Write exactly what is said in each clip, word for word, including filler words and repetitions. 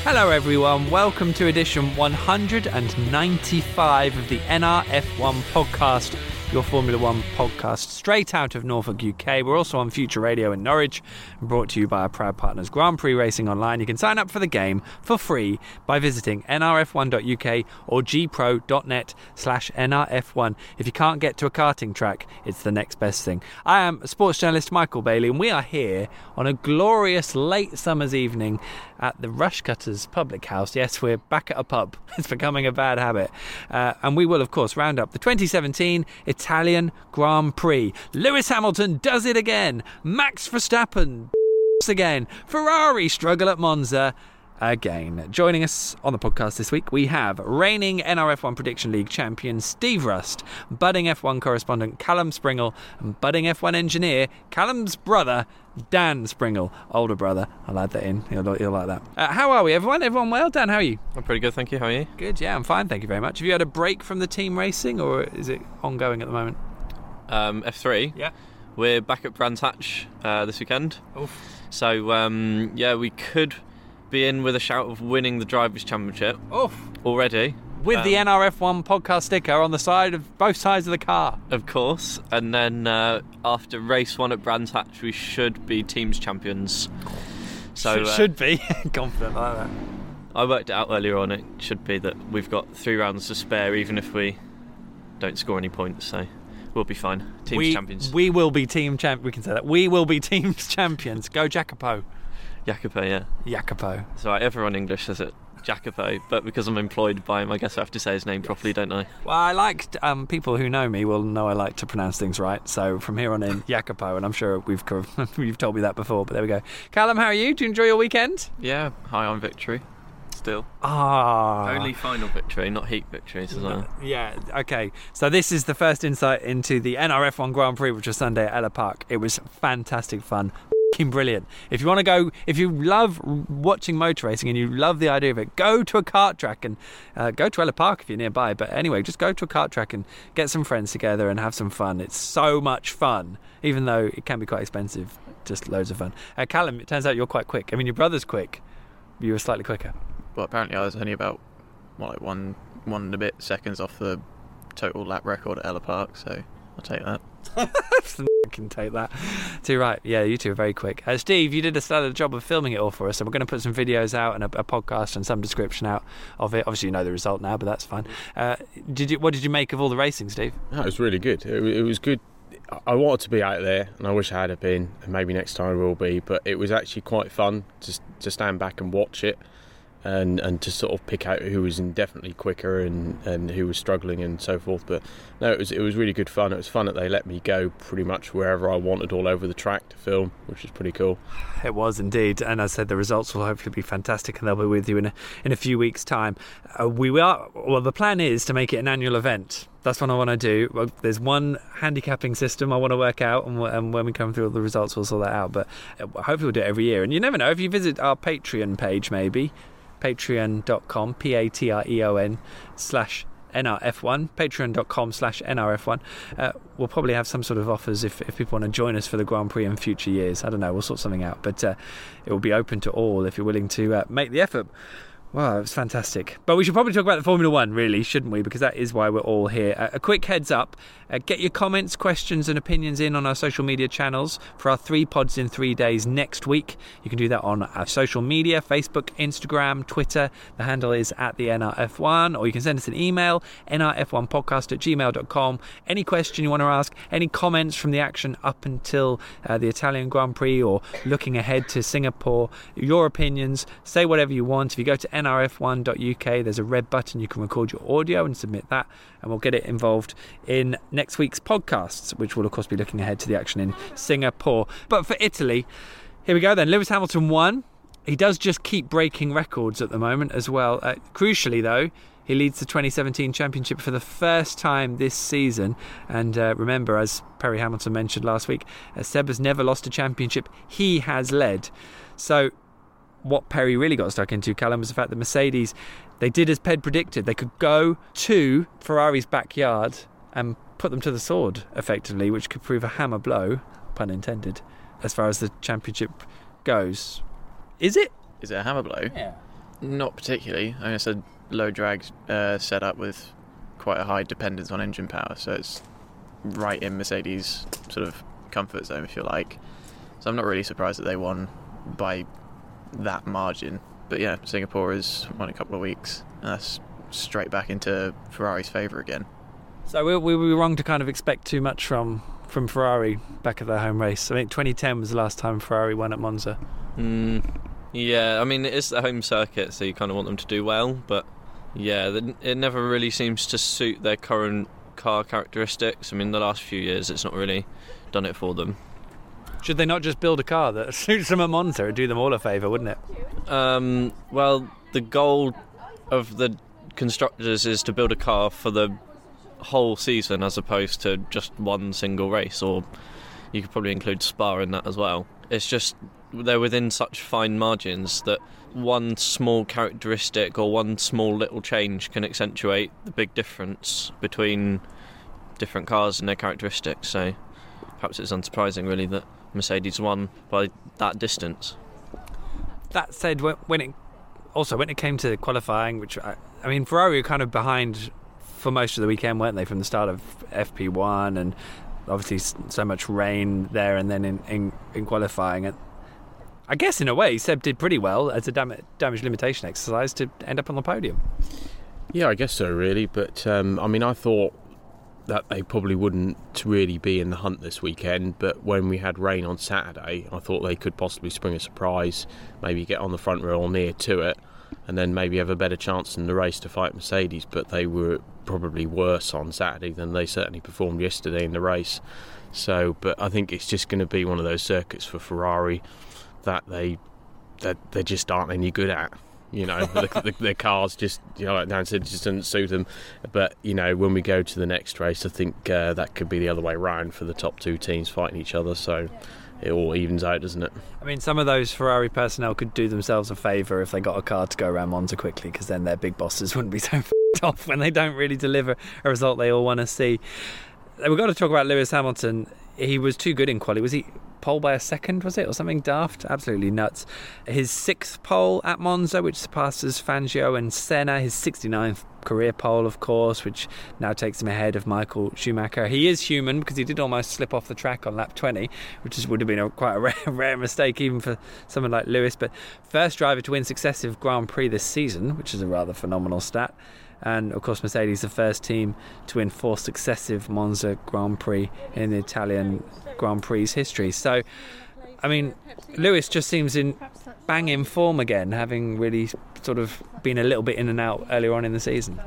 Hello everyone, welcome to edition one hundred ninety-five of the N R F one podcast, your Formula One podcast straight out of Norfolk, U K. We're also on Future Radio in Norwich, brought to you by our proud partners Grand Prix Racing Online. You can sign up for the game for free by visiting N R F one dot U K or g pro dot net slash N R F one. If you can't get to a karting track, it's the next best thing. I am sports journalist Michael Bailey, and we are here on a glorious late summer's evening at the Rushcutters Public House. Yes, we're back at a pub. It's becoming a bad habit. Uh, and we will, of course, round up the twenty seventeen Italian Grand Prix. Lewis Hamilton does it again. Max Verstappen again. Ferrari struggle at Monza again. Joining us on the podcast this week, we have reigning N R F one Prediction League champion Steve Rust, budding F one correspondent Callum Springle, and budding F one engineer Callum's brother, Dan Springle. Older brother. I'll add that in. He'll, he'll like that. Uh, how are we, everyone? Everyone well? Dan, how are you? I'm pretty good, thank you. How are you? Good, yeah, I'm fine, thank you very much. Have you had a break from the team racing, or is it ongoing at the moment? Um, F three? Yeah. We're back at Brands Hatch uh, this weekend. Oof. So, um, yeah, we could be in with a shout of winning the Drivers' Championship Oof. already. With um, the N R F one podcast sticker on the side of both sides of the car. Of course. And then uh, after race one at Brands Hatch, we should be teams champions. So Should, uh, should be. Confident like that. I worked it out earlier on. It should be that we've got three rounds to spare, even if we don't score any points. So we'll be fine. Teams we, champions. We will be team champ. We can say that. We will be teams champions. Go Jacopo. Jacopo, yeah. Jacopo. It's alright, everyone in English says it Jacopo, but because I'm employed by him, I guess I have to say his name properly, don't I? Well, I like, um, people who know me will know I like to pronounce things right, so from here on in, Jacopo, and I'm sure we've you've told me that before, but there we go. Callum, how are you? Do you enjoy your weekend? Yeah, high on victory, still. Ah. Only final victory, not heat victories as well. Yeah, okay. So this is the first insight into the N R F one Grand Prix, which was Sunday at Ella Park. It was fantastic fun. Brilliant. If you want to go, if you love watching motor racing and you love the idea of it, go to a kart track and uh, go to Ella Park if you're nearby. But anyway, just go to a kart track and get some friends together and have some fun. It's so much fun, even though it can be quite expensive. Just loads of fun. Uh, Callum, it turns out you're quite quick. I mean, your brother's quick. You were slightly quicker. Well, apparently I was only about what, like one one and a bit seconds off the total lap record at Ella Park, so I'll take that. I can take that. Too right. Yeah, you two are very quick. Uh, Steve, you did a stellar job of filming it all for us, so we're going to put some videos out and a, a podcast and some description out of it. Obviously, you know the result now, but that's fine. Uh, did you? What did you make of all the racing, Steve? No, it was really good. It, it was good. I wanted to be out there, and I wish I had been, and maybe next time I will be. But it was actually quite fun to to stand back and watch it. And, and to sort of pick out who was definitely quicker and, and who was struggling and so forth. But no, it was it was really good fun. It was fun that they let me go pretty much wherever I wanted all over the track to film, which is pretty cool. It was indeed, and as I said, the results will hopefully be fantastic, and they'll be with you in a, in a few weeks' time. Uh, we are well. The plan is to make it an annual event. That's what I want to do. Well, there's one handicapping system I want to work out, and, and when we come through all the results, we'll sort that out. But hopefully, we'll do it every year. And you never know, if you visit our Patreon page, maybe. patreon.com P-A-T-R-E-O-N slash N R F one patreon.com slash N R F one uh, we'll probably have some sort of offers if, if people want to join us for the Grand Prix in future years. I don't know, we'll sort something out, but uh, it will be open to all if you're willing to uh, make the effort. Wow, it was fantastic. But we should probably talk about the Formula One, really, shouldn't we? Because that is why we're all here. Uh, a quick heads up, uh, get your comments, questions and opinions in on our social media channels for our three pods in three days next week. You can do that on our social media, Facebook, Instagram, Twitter. The handle is at the N R F one, or you can send us an email, N R F one podcast at gmail dot com. Any question you want to ask, any comments from the action up until uh, the Italian Grand Prix or looking ahead to Singapore, your opinions, say whatever you want. If you go to N R F one dot U K, there's a red button, you can record your audio and submit that, and we'll get it involved in next week's podcasts, which will of course be looking ahead to the action in Singapore. But for Italy, here we go then. Lewis Hamilton won. He does just keep breaking records at the moment as well. Uh, crucially though, he leads the twenty seventeen championship for the first time this season. And uh, remember, as Perry Hamilton mentioned last week, uh, Seb has never lost a championship he has led. So what Perry really got stuck into, Callum, was the fact that Mercedes, they did as Ped predicted. They could go to Ferrari's backyard and put them to the sword, effectively, which could prove a hammer blow, pun intended, as far as the championship goes. Is it? Is it a hammer blow? Yeah. Not particularly. I mean, it's a low drag uh, setup with quite a high dependence on engine power, so it's right in Mercedes' sort of comfort zone, if you like. So I'm not really surprised that they won by that margin. But yeah, Singapore is won a couple of weeks, and that's straight back into Ferrari's favour again. So we, we were wrong to kind of expect too much from, from Ferrari back at their home race. I think twenty ten was the last time Ferrari won at Monza. Mm, yeah, I mean, it is the home circuit, so you kind of want them to do well, but yeah, it never really seems to suit their current car characteristics. I mean, the last few years it's not really done it for them. Should they not just build a car that suits them at Monza? It'd do them all a favour, wouldn't it? Um, well, the goal of the constructors is to build a car for the whole season as opposed to just one single race, or you could probably include Spa in that as well. It's just they're within such fine margins that one small characteristic or one small little change can accentuate the big difference between different cars and their characteristics. So perhaps it's unsurprising really that Mercedes won by that distance. That said, when it also when it came to qualifying, which I, I mean Ferrari were kind of behind for most of the weekend, weren't they, from the start of F P one, and obviously so much rain there and then in, in, in qualifying. And I guess in a way Seb did pretty well as a dam- damage limitation exercise to end up on the podium. Yeah, I guess so, really. But um, I mean, I thought that they probably wouldn't really be in the hunt this weekend, but when we had rain on Saturday, I thought they could possibly spring a surprise, maybe get on the front row or near to it, and then maybe have a better chance in the race to fight Mercedes. But they were probably worse on Saturday than they certainly performed yesterday in the race. So, but I think it's just going to be one of those circuits for Ferrari that they that they just aren't any good at. You know, the, the, their cars just, you know, like Dan said, just doesn't suit them. But, you know, when we go to the next race, I think uh, that could be the other way round for the top two teams fighting each other. So it all evens out, doesn't it? I mean, some of those Ferrari personnel could do themselves a favour if they got a car to go around Monza quickly, because then their big bosses wouldn't be so f***ed off when they don't really deliver a result they all want to see. We've got to talk about Lewis Hamilton. He was too good in quali. Was he pole by a second, was it, or something daft? Absolutely nuts. His sixth pole at Monza, which surpasses Fangio and Senna. His sixty-ninth career pole, of course, which now takes him ahead of Michael Schumacher. He is human because he did almost slip off the track on lap twenty, which is, would have been a, quite a rare, rare mistake even for someone like Lewis. But first driver to win successive Grand Prix this season, which is a rather phenomenal stat. And of course Mercedes the first team to win four successive Monza Grand Prix in the Italian Grand Prix history. So I mean, Lewis just seems in bang in form again, having really sort of been a little bit in and out earlier on in the season.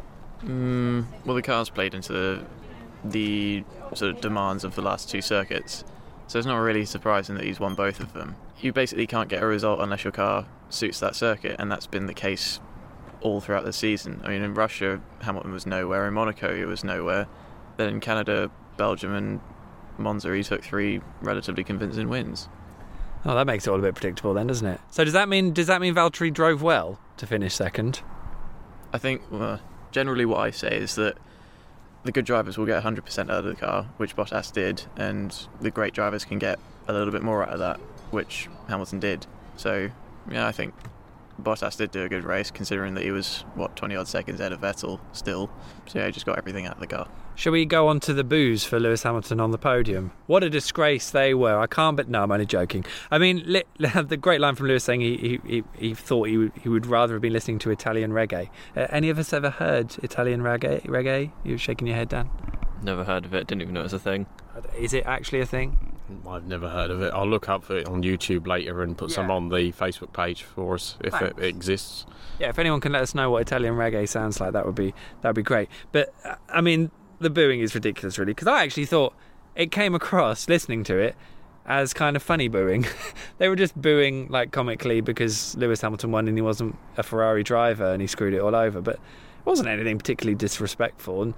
Mm, well, the car's played into the, the sort of demands of the last two circuits, so it's not really surprising that he's won both of them. You basically can't get a result unless your car suits that circuit, and that's been the case all throughout the season. I mean, in Russia, Hamilton was nowhere. In Monaco, he was nowhere. Then in Canada, Belgium and Monza, he took three relatively convincing wins. Oh, that makes it all a bit predictable then, doesn't it? So does that mean does that mean Valtteri drove well to finish second? I think well, generally what I say is that the good drivers will get one hundred percent out of the car, which Bottas did, and the great drivers can get a little bit more out of that, which Hamilton did. So, yeah, I think Bottas did do a good race, considering that he was, what, twenty odd seconds ahead of Vettel still. So yeah, he just got everything out of the car. Shall we go on to the boos for Lewis Hamilton on the podium? What a disgrace they were. I can't, but no, I'm only joking. I mean, li- the great line from Lewis saying he he, he thought he would, he would rather have been listening to Italian reggae. Uh, any of us ever heard Italian reggae? Reggae? You're shaking your head, Dan? Never heard of it, didn't even know it was a thing. Is it actually a thing? I've never heard of it. I'll look up for it on YouTube later and put yeah. some on the Facebook page for us if it, it exists. Yeah, if anyone can let us know what Italian reggae sounds like, that would be that would be great. But uh, I mean, the booing is ridiculous, really, because I actually thought it came across listening to it as kind of funny booing. They were just booing like comically because Lewis Hamilton won and he wasn't a Ferrari driver and he screwed it all over. But it wasn't anything particularly disrespectful. And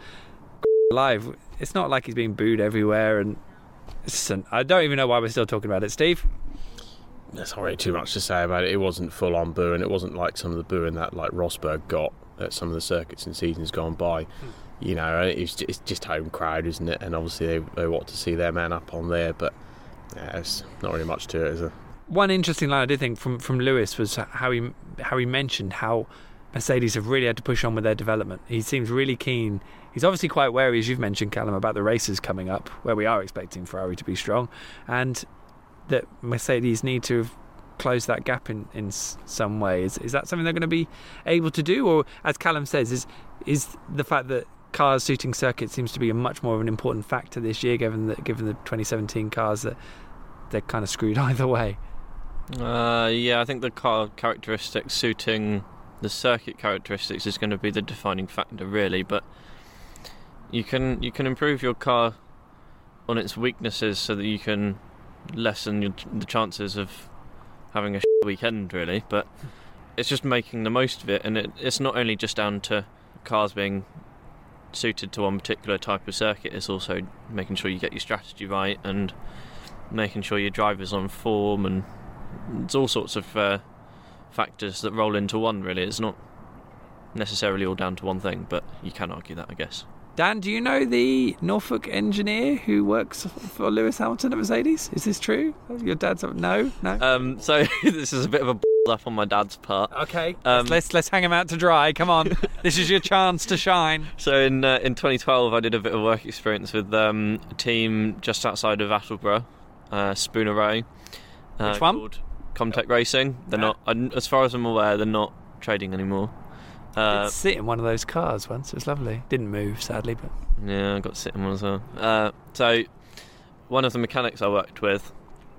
live, it's not like he's being booed everywhere. And an, I don't even know why we're still talking about it, Steve. There's not really too much to say about it. It wasn't full on booing. It wasn't like some of the booing that like Rosberg got at some of the circuits in seasons gone by. Hmm. You know, it's just, it's just home crowd, isn't it? And obviously they, they want to see their man up on there, but yeah, there's not really much to it, is there? one interesting line I did think from, from Lewis was how he how he mentioned how Mercedes have really had to push on with their development. He seems really keen. He's obviously quite wary, as you've mentioned, Callum, about the races coming up, where we are expecting Ferrari to be strong, and that Mercedes need to have closed that gap in, in some way. Is, is that something they're going to be able to do? Or, as Callum says, is is the fact that cars suiting circuits seems to be a much more of an important factor this year, given that given the twenty seventeen cars, that they're kind of screwed either way? Uh, yeah, I think the car characteristics suiting the circuit characteristics is going to be the defining factor, really. But you can you can improve your car on its weaknesses so that you can lessen your, the chances of having a shit weekend, really. But it's just making the most of it, and it, it's not only just down to cars being suited to one particular type of circuit. It's also making sure you get your strategy right and making sure your driver's on form, and it's all sorts of uh, factors that roll into one, really. It's not necessarily all down to one thing, but you can argue that, I guess. Dan, do you know the Norfolk engineer who works for Lewis Hamilton at Mercedes? Is this true? Your dad's no, no. Um, so this is a bit of a up on my dad's part. Okay, um, let's let's hang him out to dry. Come on, this is your chance to shine. So in uh, in twenty twelve, I did a bit of work experience with um, a team just outside of Attleborough, uh, Spooner Row. Uh, Which one? Called Comtech Racing. They're Yeah. not, as far as I'm aware, they're not trading anymore. I Uh, did sit in one of those cars once. It was lovely. Didn't move, sadly, but Yeah, I got to sit in one as well. Uh, so, one of the mechanics I worked with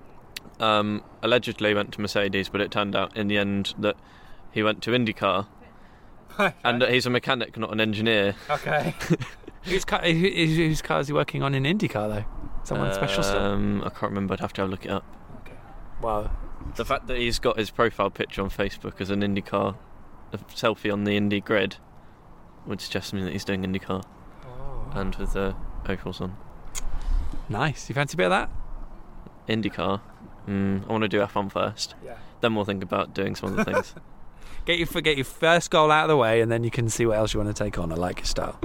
um, allegedly went to Mercedes, but it turned out in the end that he went to IndyCar, and that he's a mechanic, not an engineer. okay. whose car? Who, whose car is he working on in IndyCar though? Someone special still. Um, I can't remember. I'd have to have a look it up. Wow. The fact that he's got his profile picture on Facebook as an IndyCar, a selfie on the Indy grid, would suggest to me that he's doing IndyCar, Oh. and with the overalls on. Nice. You fancy a bit of that? IndyCar. Mm, I want to do F one first. Yeah. Then we'll think about doing some other things. Get your get your first goal out of the way, and then you can see what else you want to take on. I like your style.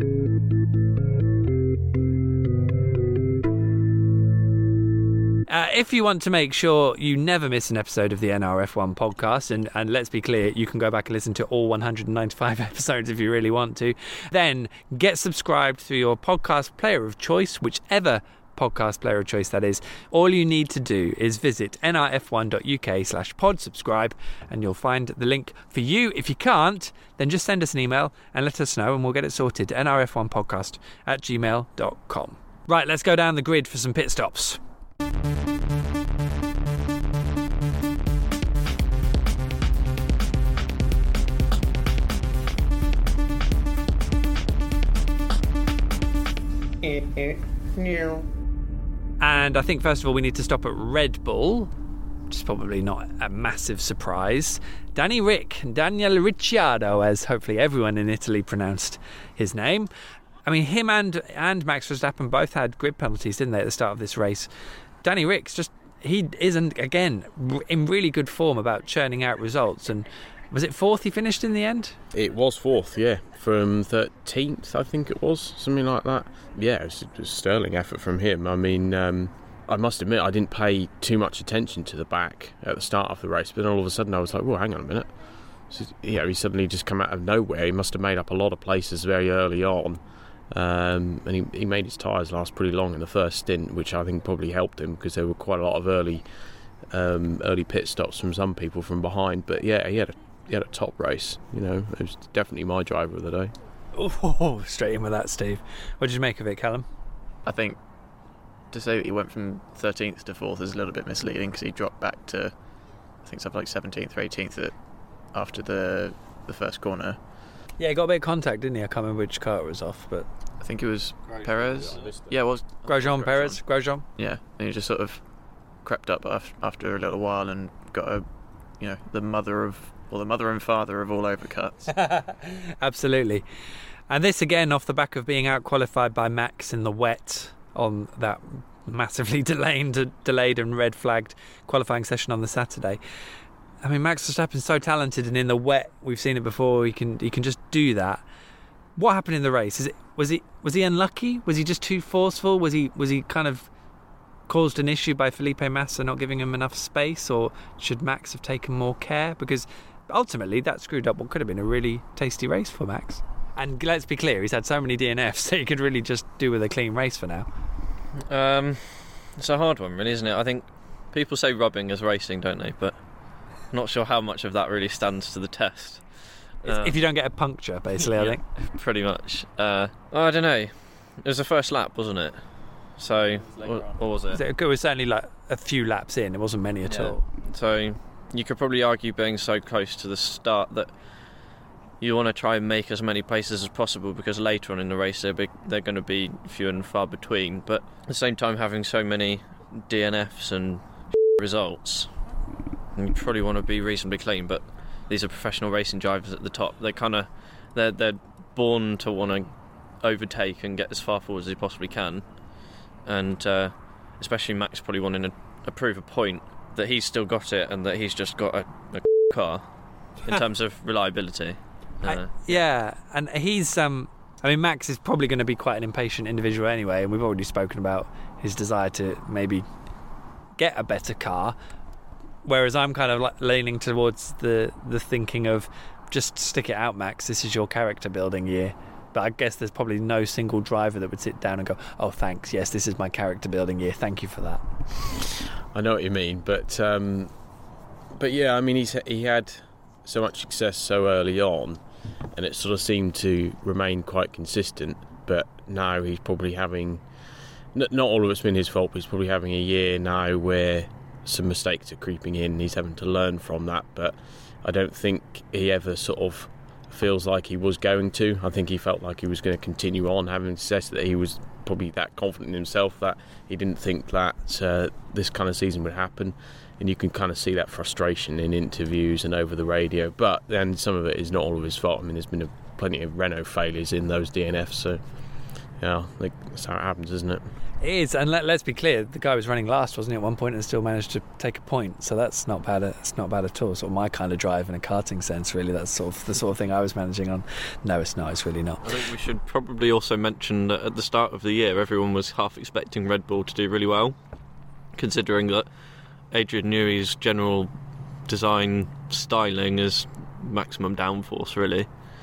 Uh, if you want to make sure you never miss an episode of the N R F one podcast, and, and let's be clear, you can go back and listen to all one hundred ninety-five episodes if you really want to, then get subscribed through your podcast player of choice, whichever podcast player of choice that is. All you need to do is visit n r f one dot u k slash pod subscribe, and you'll find the link for you. If you can't, then just send us an email and let us know, and we'll get it sorted. N R F one podcast at gmail dot com. Right, let's go down the grid for some pit stops. And I think, first of all, we need to stop at Red Bull, which is probably not a massive surprise. Danny Rick, Daniel Ricciardo, as hopefully everyone in Italy pronounced his name. I mean, him and, and Max Verstappen both had grid penalties, didn't they, at the start of this race? Danny Rick's just, he isn't, again, in really good form about churning out results. And was it fourth he finished in the end? It was fourth, yeah, from thirteenth, I think it was, something like that. Yeah, it was, it was a sterling effort from him. I mean, um, I must admit, I didn't pay too much attention to the back at the start of the race, but then all of a sudden I was like, well, hang on a minute. So, yeah, he suddenly just come out of nowhere. He must have made up a lot of places very early on. Um, and he, he made his tyres last pretty long in the first stint, which I think probably helped him, because there were quite a lot of early um, early pit stops from some people from behind. But yeah, he had a he had a top race. You know, it was definitely my driver of the day. Oh, straight in with that, Steve. What did you make of it, Callum? I think to say that he went from thirteenth to fourth is a little bit misleading, because he dropped back to, I think, something like seventeenth or eighteenth at, after the the first corner. Yeah, he got a bit of contact, didn't he? I can't remember which car it was off, but I think it was Perez. Yeah, it was Grosjean, Perez, Grosjean. Yeah, and he just sort of crept up af- after a little while and got a, you know, the mother of, well, the mother and father of all overcuts. Absolutely. And this again off the back of being out qualified by Max in the wet on that massively delayed, delayed and red flagged qualifying session on the Saturday. I mean, Max Verstappen's so talented, and in the wet, we've seen it before. He can he can just do that. What happened in the race? Is it was he was he unlucky? Was he just too forceful? Was he was he kind of caused an issue by Felipe Massa not giving him enough space, or should Max have taken more care? Because ultimately that screwed up what could have been a really tasty race for Max. And let's be clear, he's had so many D N Fs that he could really just do with a clean race for now. Um, it's a hard one, really, isn't it? I think people say rubbing is racing, don't they? But I'm not sure how much of that really stands to the test. Uh, if you don't get a puncture, basically, I yeah, think. Pretty much. Uh, I don't know. It was the first lap, wasn't it? So, or, or was it? It was certainly like a few laps in. It wasn't many at yeah. all. So you could probably argue, being so close to the start, that you want to try and make as many places as possible, because later on in the race they're, big, they're going to be few and far between. But at the same time, having so many D N Fs and results, you probably want to be reasonably clean. But these are professional racing drivers at the top. They kind of they're they're born to want to overtake and get as far forward as they possibly can. And uh, especially Max probably wanting to, to prove a point that he's still got it, and that he's just got a, a car in terms of reliability. Uh, I, yeah, and he's um I mean, Max is probably going to be quite an impatient individual anyway, and we've already spoken about his desire to maybe get a better car, whereas I'm kind of like leaning towards the the thinking of just stick it out, Max, this is your character building year. But I guess there's probably no single driver that would sit down and go, oh, thanks, yes, this is my character building year, thank you for that. I know what you mean, but um, but yeah, I mean, he's he had so much success so early on, and it sort of seemed to remain quite consistent. But now he's probably having, not all of it's been his fault, but he's probably having a year now where some mistakes are creeping in. He's having to learn from that, but I don't think he ever sort of feels like he was going to. I think he felt like he was going to continue on having success, that he was probably that confident in himself that he didn't think that uh, this kind of season would happen. And you can kind of see that frustration in interviews and over the radio. But then some of it is not all of his fault. I mean, there's been a, plenty of Renault failures in those D N Fs, so yeah, like, that's how it happens, isn't it? It is, and let, let's be clear, the guy was running last, wasn't he, at one point, and still managed to take a point, so that's not bad. It's not bad at all. Sort of my kind of drive in a karting sense, really. That's sort of the sort of thing I was managing on. No, it's not. It's really not. I think we should probably also mention that at the start of the year, everyone was half expecting Red Bull to do really well, considering that Adrian Newey's general design styling is maximum downforce, really,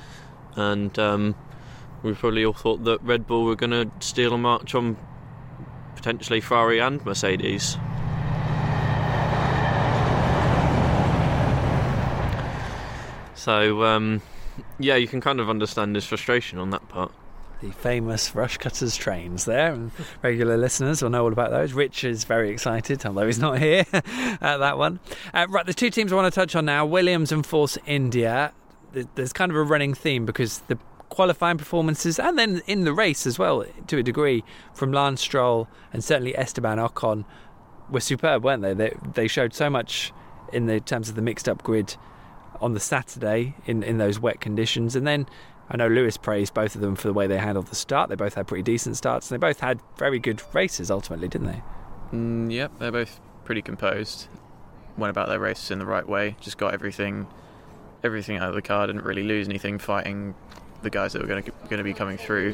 and um, we probably all thought that Red Bull were going to steal a march on potentially Ferrari and Mercedes. So, um, yeah, you can kind of understand his frustration on that part. The famous Rush Cutters trains there, and regular listeners will know all about those. Rich is very excited, although he's not here at that one. Uh, right, the two teams I want to touch on now, Williams and Force India. There's kind of a running theme, because the qualifying performances, and then in the race as well, to a degree, from Lance Stroll and certainly Esteban Ocon, were superb, weren't they? They, they showed so much in the terms of the mixed-up grid on the Saturday in, in those wet conditions. And then I know Lewis praised both of them for the way they handled the start. They both had pretty decent starts, and they both had very good races ultimately, didn't they? Mm, yep, they're both pretty composed. Went about their races in the right way. Just got everything, everything out of the car. Didn't really lose anything fighting the guys that were going to going to be coming through.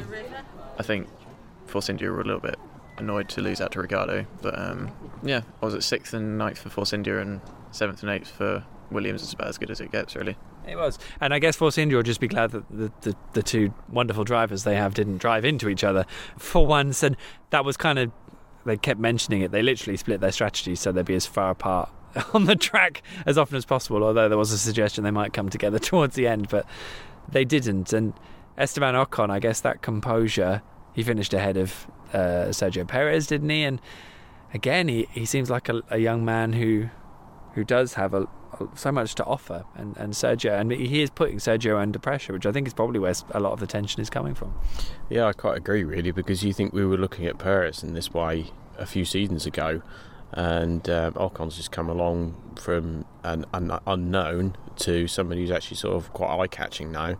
I think Force India were a little bit annoyed to lose out to Ricciardo, but um, yeah, I was at sixth and ninth for Force India and seventh and eighth for Williams. It's about as good as it gets, really. It was, and I guess Force India will just be glad that the, the, the two wonderful drivers they have didn't drive into each other for once, and that was kind of, they kept mentioning it, they literally split their strategies so they'd be as far apart on the track as often as possible, although there was a suggestion they might come together towards the end, but they didn't. And Esteban Ocon, I guess that composure, he finished ahead of uh, Sergio Perez, didn't he? And again, he, he seems like a, a young man who who does have a, a, so much to offer. And, and Sergio, and he is putting Sergio under pressure, which I think is probably where a lot of the tension is coming from. Yeah, I quite agree, really, because you think we were looking at Perez in this way a few seasons ago, and um, Ocon's just come along from an, an unknown to somebody who's actually sort of quite eye-catching now,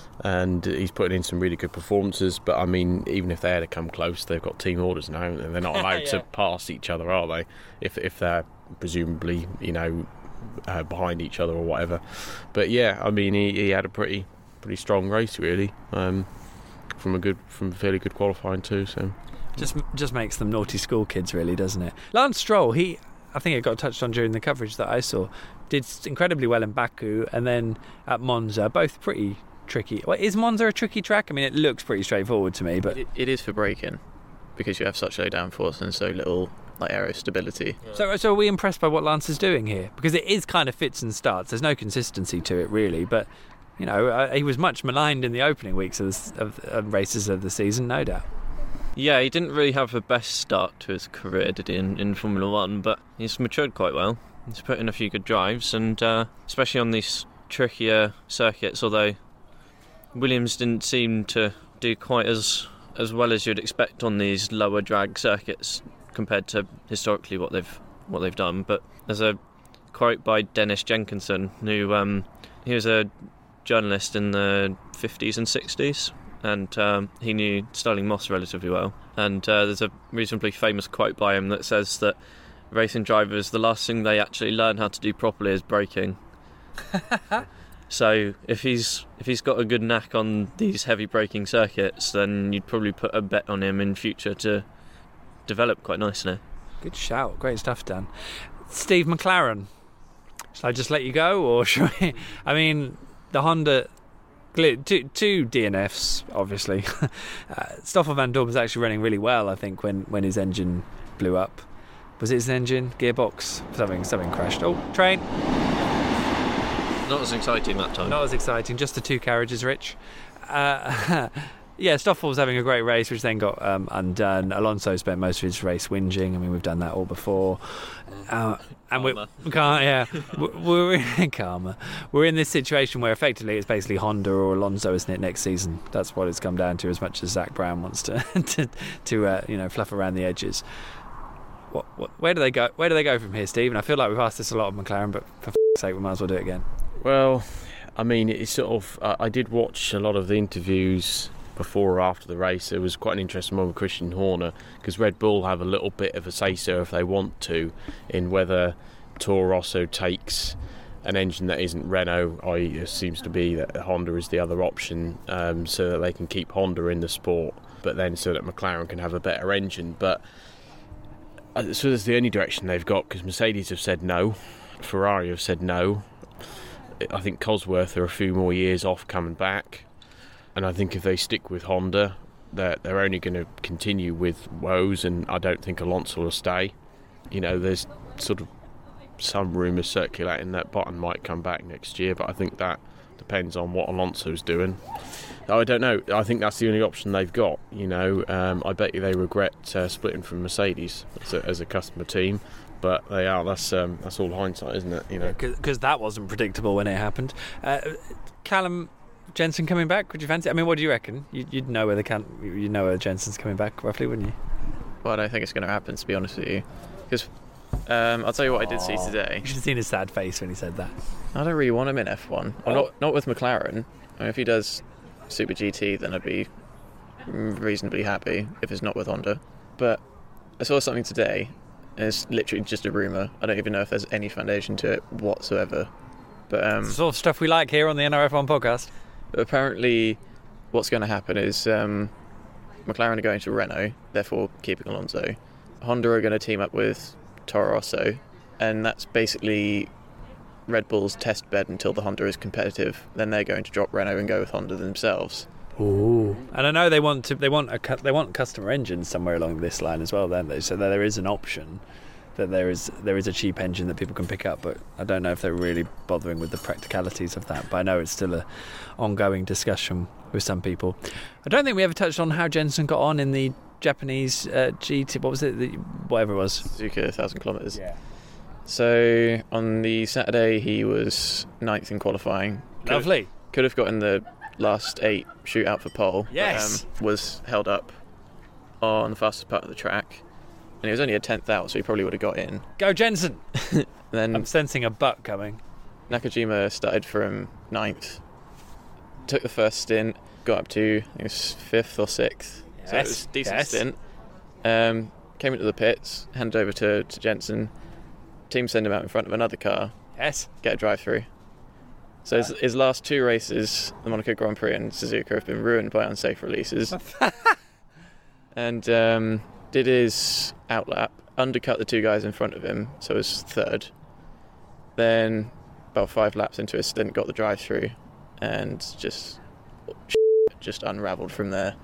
and he's putting in some really good performances. But I mean, even if they had to come close, they've got team orders now, and they're not allowed yeah. to pass each other, are they? If if they're presumably, you know, uh, behind each other or whatever. But yeah, I mean, he, he had a pretty pretty strong race, really, um, from a good from a fairly good qualifying too. So Just just makes them naughty school kids, really, doesn't it? Lance Stroll, he, I think it got touched on during the coverage that I saw, did incredibly well in Baku and then at Monza, both pretty tricky. Well, is Monza a tricky track? I mean, it looks pretty straightforward to me, but It, it is for braking because you have such low downforce and so little like aero stability. so so are we impressed by what Lance is doing here? Because it is kind of fits and starts. There's no consistency to it, really, but you know, uh, he was much maligned in the opening weeks of, the, of, of races of the season, no doubt. Yeah, he didn't really have the best start to his career, did he, in, in Formula One, but he's matured quite well. He's put in a few good drives, and uh, especially on these trickier circuits, although Williams didn't seem to do quite as as well as you'd expect on these lower drag circuits compared to historically what they've what they've done. But there's a quote by Dennis Jenkinson, who um, he was a journalist in the fifties and sixties, and um, he knew Stirling Moss relatively well. And uh, there's a reasonably famous quote by him that says that racing drivers, the last thing they actually learn how to do properly is braking. So if he's if he's got a good knack on these heavy braking circuits, then you'd probably put a bet on him in future to develop quite nicely. Good shout. Great stuff, Dan. Steve McLaren. Shall I just let you go, or shall I? I mean, the Honda, two, two D N Fs, obviously. uh, Stoffel Van Dorn was actually running really well, I think, when, when his engine blew up. Was it his engine? Gearbox? Something, something crashed. Oh, train. Not as exciting that time. Not as exciting, just the two carriages, Rich. Uh, yeah, Stoffel was having a great race, which then got um, undone. Alonso spent most of his race whinging. I mean, we've done that all before. Uh, and we can't, yeah, we're in karma. We're in this situation where effectively it's basically Honda or Alonso, isn't it? Next season, that's what it's come down to. As much as Zach Brown wants to to, to uh, you know, fluff around the edges. What, what, where do they go? Where do they go from here, Steve? And I feel like we've asked this a lot of McLaren, but for f***ing sake, we might as well do it again. Well, I mean, it's sort of. Uh, I did watch a lot of the interviews before or after the race. There was quite an interesting one with Christian Horner, because Red Bull have a little bit of a say-so if they want to in whether Toro Rosso takes an engine that isn't Renault. I it seems to be that Honda is the other option, um, so that they can keep Honda in the sport, but then so that McLaren can have a better engine. But uh, so that's the only direction they've got, because Mercedes have said no, Ferrari have said no. I think Cosworth are a few more years off coming back, and I think if they stick with Honda, they're, they're only going to continue with woes, and I don't think Alonso will stay. You know, there's sort of some rumours circulating that Button might come back next year, but I think that depends on what Alonso's doing. I don't know. I think that's the only option they've got. You know, um, I bet you they regret uh, splitting from Mercedes as a, as a customer team. But they are. That's um, that's all hindsight, isn't it? You know, because that wasn't predictable when it happened. Uh, Callum Jensen coming back. Would you fancy? I mean, what do you reckon? You, you'd know whether Cal- you know whether Jensen's coming back roughly, wouldn't you? Well, I don't think it's going to happen, to be honest with you. Because um, I'll tell you what I did see today. You should have seen his sad face when he said that. I don't really want him in F one. Oh. Not not with McLaren. I mean, if he does Super G T, then I'd be reasonably happy. If it's not with Honda, but I saw something today. And it's literally just a rumour. I don't even know if there's any foundation to it whatsoever. But um, it's the sort of stuff we like here on the N R F one podcast. But apparently, what's going to happen is um, McLaren are going to Renault, therefore keeping Alonso. Honda are going to team up with Toro Rosso, and that's basically Red Bull's test bed until the Honda is competitive. Then they're going to drop Renault and go with Honda themselves. Ooh. And I know they want to. They want a. They want customer engines somewhere along this line as well, don't they? So there is an option that there is there is a cheap engine that people can pick up, but I don't know if they're really bothering with the practicalities of that. But I know it's still a ongoing discussion with some people. I don't think we ever touched on how Jensen got on in the Japanese uh, G T. What was it? The, whatever it was. Suzuka thousand kilometres. Yeah. So on the Saturday he was ninth in qualifying. Could Lovely. Have, could have gotten the last eight shootout for pole. Yes. But, um, was held up on the fastest part of the track, and he was only a tenth out, so he probably would have got in. Go Jensen. Then I'm sensing a butt coming. Nakajima started from ninth, took the first stint, got up to I think it was fifth or sixth. Yes. So it was a decent yes. stint. Um, came into the pits, handed over to, to Jensen. Team send him out in front of another car. Yes. Get a drive through. So his, his last two races, the Monaco Grand Prix and Suzuka, have been ruined by unsafe releases. and um, did his outlap, undercut the two guys in front of him, so was third. Then, about five laps into his stint, got the drive-through, and just just unravelled from there.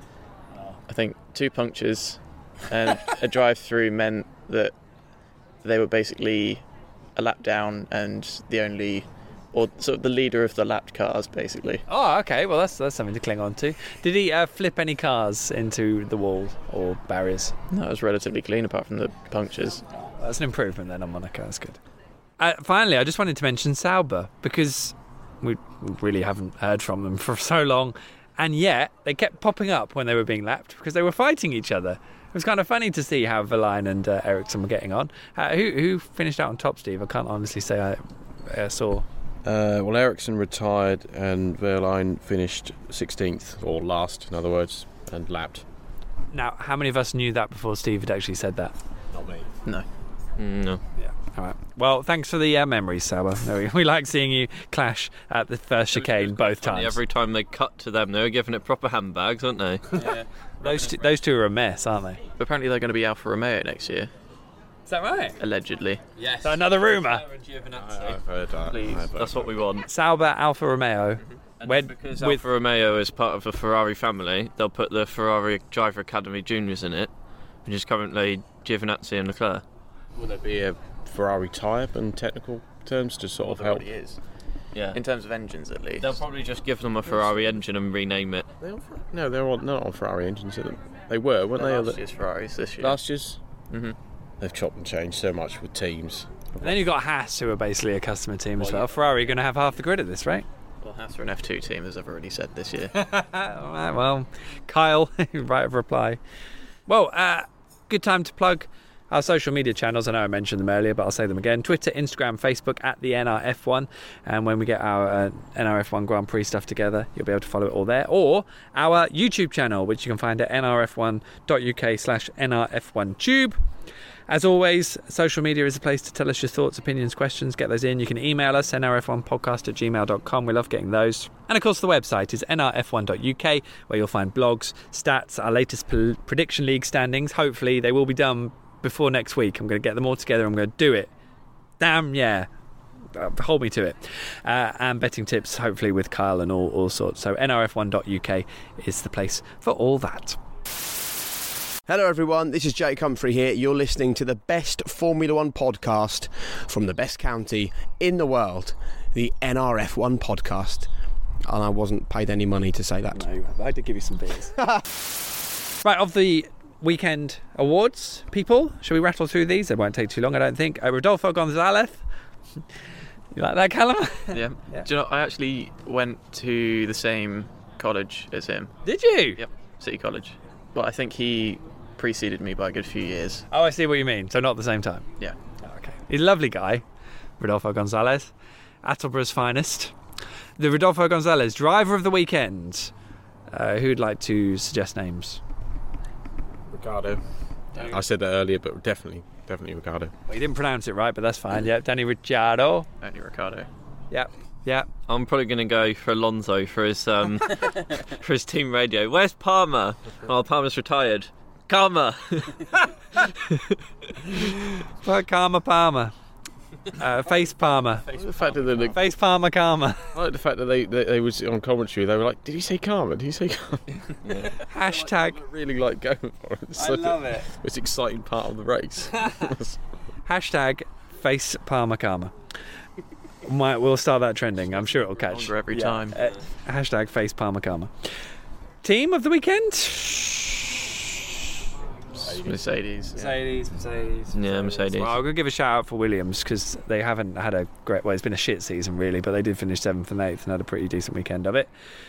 I think two punctures and a drive-through meant that they were basically a lap down and the only, or sort of the leader of the lapped cars, basically. Oh, okay. Well, that's that's something to cling on to. Did he uh, flip any cars into the wall or barriers? No, it was relatively clean apart from the punctures. That's an improvement then on Monaco. That's good. Uh, finally, I just wanted to mention Sauber because we really haven't heard from them for so long, and yet they kept popping up when they were being lapped because they were fighting each other. It was kind of funny to see how Verlaine and uh, Ericsson were getting on. Uh, who, who finished out on top, Steve? I can't honestly say I uh, saw. Uh, well, Ericsson retired and Verlaine finished sixteenth, or last, in other words, and lapped. Now, how many of us knew that before Steve had actually said that? Not me. No. No. Yeah. All right. Well, thanks for the uh, memories, Sauber. We, we like seeing you clash at the first chicane both times. Every time they cut to them, they were giving it proper handbags, aren't they? Yeah. Those two, those two are a mess, aren't they? But apparently they're going to be Alfa Romeo next year, Is that right? allegedly. Yes. So another rumour. I've heard that. Please. I've heard That's what we want. Sauber, Alfa Romeo. And When- because with- Alfa Romeo is part of the Ferrari family, they'll put the Ferrari Driver Academy Juniors in it, which is currently Giovinazzi and Leclerc. Will there be a Ferrari type and technical terms to sort of There help? already is. Yeah. In terms of engines, at least. They'll probably just give them a Ferrari engine and rename it. They're on Fer- no, they're on, not on Ferrari engines. Are they? They were, weren't They're they? last Or year's Ferraris this the- year. Last year's? Mm-hmm. They've chopped and changed so much with teams. And then you've got Haas, who are basically a customer team as Well, well. yeah. Ferrari are going to have half the grid at this rate. Well, Haas are an F two team, as I've already said this year. All right, well, Kyle, right of reply. Well, uh, good time to plug our social media channels. I know I mentioned them earlier, but I'll say them again. Twitter, Instagram, Facebook, at the N R F one. And when we get our uh, N R F one Grand Prix stuff together, you'll be able to follow it all there. Or our YouTube channel, which you can find at n r f one dot u k slash N R F one tube. As always, social media is a place to tell us your thoughts, opinions, questions. Get those in. You can email us, n r f one podcast at gmail dot com. We love getting those. And of course, the website is n r f one dot u k, where you'll find blogs, stats, our latest p- prediction league standings. Hopefully, they will be done before next week. I'm going to get them all together. I'm going to do it. Damn, yeah. Uh, hold me to it. Uh, and betting tips, hopefully, with Kyle and all, all sorts. So n r f one dot u k is the place for all that. Hello everyone, this is Jake Humphrey here. You're listening to the best Formula One podcast from the best county in the world, the N R F one podcast. And I wasn't paid any money to say that. No, I did give you some beers. Right, of the weekend awards, people, shall we rattle through these? They won't take too long, I don't think. Uh, Rodolfo Gonzalez. You like that, Callum? Yeah. Yeah. Do you know, I actually went to the same college as him. Did you? Yep, City College. But I think he preceded me by a good few years. Oh, I see what you mean. So not at the same time. Yeah. Oh, okay. He's a lovely guy, Rodolfo Gonzalez, Attleborough's finest. The Rodolfo Gonzalez, driver of the weekend. Uh, who'd like to suggest names? Ricardo. I said that earlier, but definitely, definitely Ricardo. Well, you didn't pronounce it right, but that's fine. Yep, Danny Ricciardo. Only Ricardo. Yep, yep. I'm probably going to go for Alonso for his um, for his team radio. Where's Palmer? Oh, Palmer's retired. Karma. But Karma Palmer. Uh, face Palmer. I like the fact that they, look- Face Palmer Karma. I like the fact that they, they they was on commentary. They were like, "Did he say karma? Did he say karma?" Hashtag. I really like going for it. It's I such love a, it. It's an exciting part of the race. Hashtag face Palmer Karma. Might, we'll start that trending. I'm sure it'll catch. Longer every time. Uh, hashtag face Palmer Karma. Team of the weekend? Mercedes. Mercedes, Mercedes. Yeah, Mercedes. Well, I'm going to give a shout out for Williams because they haven't had a great. Well, it's been a shit season really, but they did finish seventh and eighth and had a pretty decent weekend of it.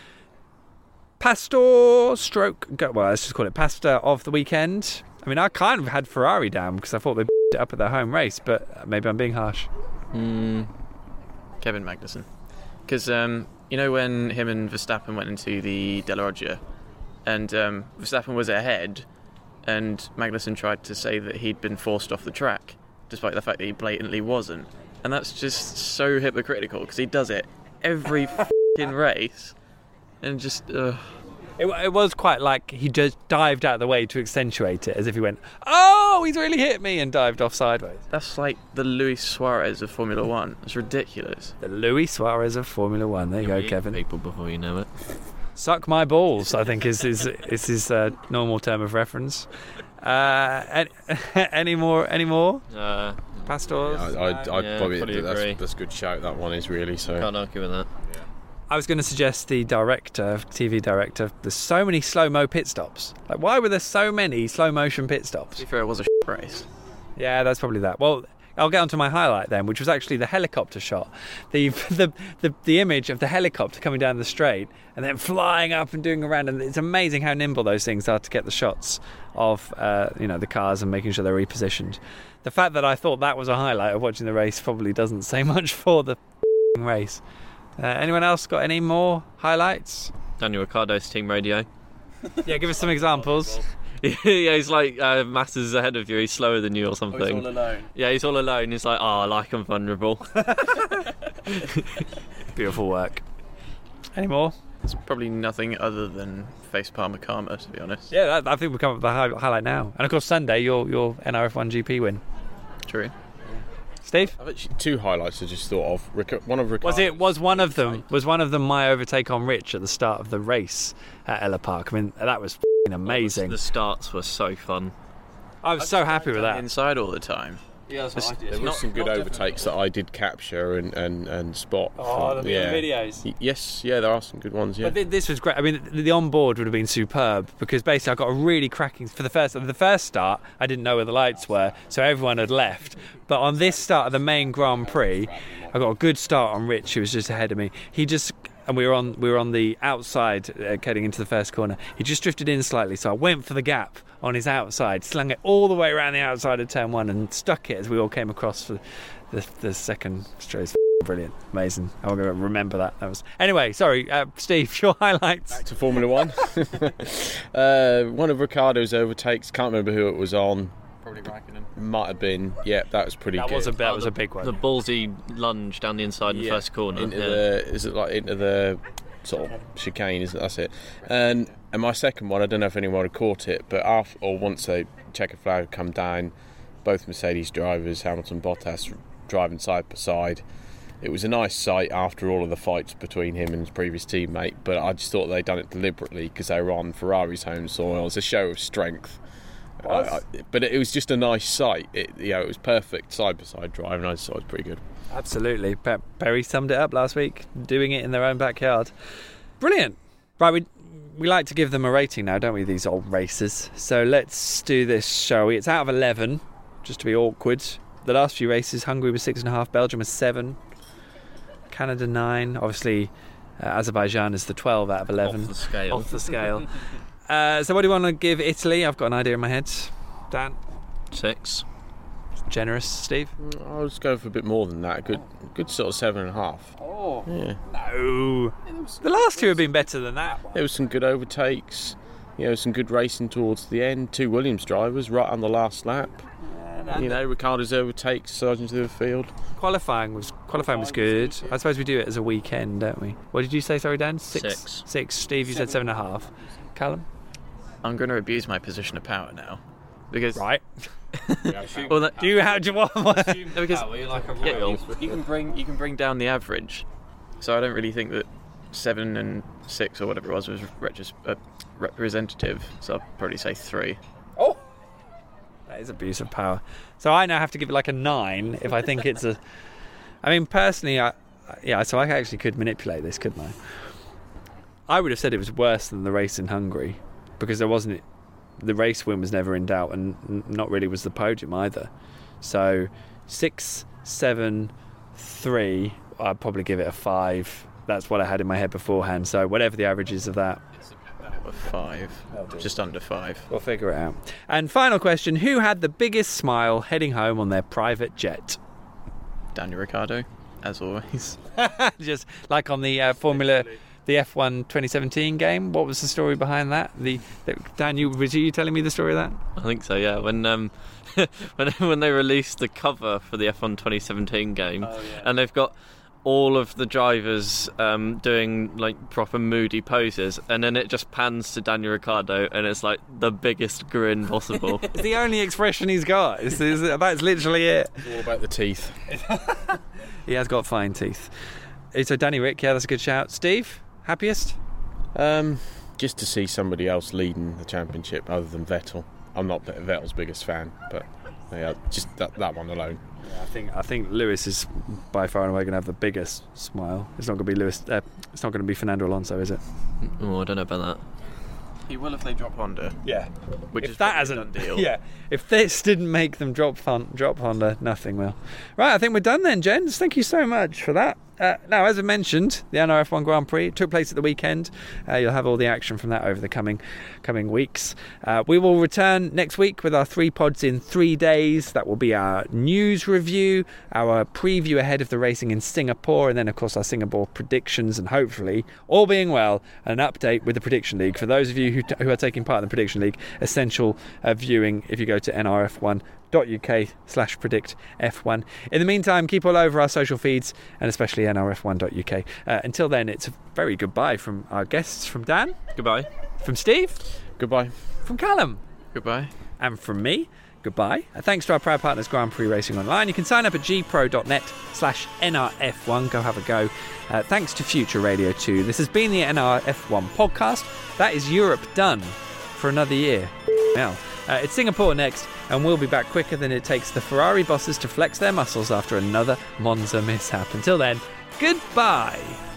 Pastor stroke. Go, well, let's just call it Pastor of the weekend. I mean, I kind of had Ferrari down because I thought they it up at their home race, but maybe I'm being harsh. Mm, Kevin Magnussen. Because, um, you know, when him and Verstappen went into the Della Roggia and um, Verstappen was ahead and Magnussen tried to say that he'd been forced off the track, despite the fact that he blatantly wasn't. And that's just so hypocritical because he does it every f***ing race. And just, uh, It, it was quite like he just dived out of the way to accentuate it, as if he went, "Oh, he's really hit me," and dived off sideways. That's like the Luis Suarez of Formula One. It's ridiculous. The Luis Suarez of Formula One. There you You'll go, eat Kevin. People before you know it. Suck my balls, I think is his, is his uh, normal term of reference. Uh, any, any more? Any more? Uh, Pastors? I, I'd, I'd Yeah, probably, probably that's, agree. that's a good shout, that one is really. So can't argue with that. I was going to suggest the director, T V director. There's so many slow-mo pit stops. Like, why were there so many slow-motion pit stops? To be fair, it was a race. Yeah, that's probably that. Well, I'll get onto my highlight then, which was actually the helicopter shot. The the the, the image of the helicopter coming down the straight and then flying up and doing around. And it's amazing how nimble those things are to get the shots of uh, you know the cars and making sure they're repositioned. The fact that I thought that was a highlight of watching the race probably doesn't say much for the race. Uh, anyone else got any more highlights? Daniel Ricciardo's team radio. Yeah, give us some examples. Yeah, he's like uh, Massa's ahead of you. He's slower than you or something. alone. Yeah, he's all alone. He's like, oh, I like him vulnerable. Beautiful work. Any more? There's probably nothing other than facepalm Karma, to be honest. Yeah, that, I think we'll come up with the high, highlight now. And of course, Sunday, your your N R F one G P win. True. Steve? I've actually two highlights I just thought of. Ric- One of Ricardo's. Was it was one of them was one of them my overtake on Rich at the start of the race at Ella Park? I mean, that was f***ing amazing. The starts were so fun. I was so happy with that. Inside all the time. Yeah, that's what I There were some good overtakes that I did capture and, and, and spot. Oh, from- the yeah. videos. Y- Yes, yeah, there are some good ones. Yeah. But th- this was great. I mean, the, the on-board would have been superb because basically I got a really cracking for the first the first start. I didn't know where the lights were, so everyone had left. But on this start of the main Grand Prix, I got a good start on Rich, who was just ahead of me. He just and we were on we were on the outside, uh, getting into the first corner. He just drifted in slightly, so I went for the gap on his outside, slung it all the way around the outside of turn one, and stuck it as we all came across for the, the second straight. Brilliant, amazing. I'm going to remember that. That was anyway. Sorry, uh, Steve. Your highlights. Back to Formula One. uh, one of Ricardo's overtakes. Can't remember who it was on. Probably Raikkonen. Might have been. Yeah, that was pretty That good. was a that Oh, was the- a big one. The ballsy lunge down the inside in the Yeah, first corner. Into yeah. the is it like into the sort of chicane? Isn't that's it? And and my second one, I don't know if anyone had caught it, but after or once they checker flag had come down, both Mercedes drivers, Hamilton, Bottas, driving side by side. It was a nice sight after all of the fights between him and his previous teammate, but I just thought they'd done it deliberately because they were on Ferrari's home soil. It's a show of strength. Uh, I, but it was just a nice sight. It, you know, it was perfect side by side driving. I just thought it was pretty good. Absolutely. Pe- Perry summed it up last week, doing it in their own backyard. Brilliant. Right, we we like to give them a rating now, don't we, these old racers? So let's do this, shall we? It's out of eleven, just to be awkward. The last few races, Hungary was six and a half, Belgium was seven, Canada nine. Obviously, uh, Azerbaijan is the twelve out of eleven. Off the scale. Off the scale. uh, so what do you want to give Italy? I've got an idea in my head. Dan? Six. Generous, Steve? I was going for a bit more than that. A good, good sort of seven and a half. Oh. Yeah. No. The last two have been better than that. There was some good overtakes. You know, some good racing towards the end. Two Williams drivers right on the last lap. You know, Ricardo's overtakes surging to the field. Qualifying was qualifying was good. I suppose we do it as a weekend, don't we? What did you say, sorry, Dan? Six. Six. Six. Steve, you said seven and a half. Callum? I'm going to abuse my position of power now. Because Right. well, that, Do you have do you want no, because Oh, you're like a yeah, royal. you can bring you can bring down the average. So I don't really think that seven and six or whatever it was was retros- uh, representative. So I'll probably say three. Oh, that is abuse of power. So I now have to give it like a nine if I think it's a. I mean, personally, I yeah. So I actually could manipulate this, couldn't I? I would have said it was worse than the race in Hungary because there wasn't. The race win was never in doubt, and n- not really was the podium either. So six, seven, three. I'd probably give it a five. That's what I had in my head beforehand. So whatever the average is of that, A five, just under five. we'll figure it out. And final question: who had the biggest smile heading home on their private jet? Daniel Ricciardo, as always. Just like on the uh, Formula, the F one twenty seventeen game. What was the story behind that? The, the Dan, you was you telling me the story of that? I think so, yeah. When um, when when they released the cover for the F one twenty seventeen game, and they've got all of the drivers um, doing like proper moody poses, and then it just pans to Daniel Ricciardo, and it's like the biggest grin possible. It's the only expression he's got. It's, it's, that's literally it. It's all about the teeth. He has got fine teeth. So Danny Rick, yeah, that's a good shout. Steve, happiest? Um, just to see somebody else leading the championship other than Vettel. I'm not Vettel's biggest fan, but yeah, just that, that one alone. Yeah, I think I think Lewis is by far and away going to have the biggest smile. It's not going to be Lewis. Uh, it's not going to be Fernando Alonso, is it? Oh, I don't know about that. He will if they drop Honda. Yeah. Which if is that probably a hasn't, done deal. yeah. If this didn't make them drop fun, drop Honda, nothing will. Right, I think we're done then, gents. Thank you so much for that. Uh, now, as I mentioned, the N R F one Grand Prix took place at the weekend. Uh, you'll have all the action from that over the coming coming weeks. Uh, we will return next week with our three pods in three days. That will be our news review, our preview ahead of the racing in Singapore, and then, of course, our Singapore predictions, and hopefully, all being well, an update with the Prediction League. For those of you who, t- who are taking part in the Prediction League, essential uh, viewing if you go to N R F one dot U K slash predict F one. In the meantime, keep all over our social feeds and especially N R F one dot U K. Uh, until then, it's a very goodbye from our guests, from Dan, Goodbye. from Steve, Goodbye. from Callum, Goodbye. and from me. Goodbye. Uh, thanks to our proud partners, Grand Prix Racing Online. You can sign up at g pro dot net slash N R F one. Go have a go. Uh, thanks to Future Radio two. This has been the N R F one podcast. That is Europe done for another year. Now, uh, it's Singapore next, and we'll be back quicker than it takes the Ferrari bosses to flex their muscles after another Monza mishap. Until then, goodbye.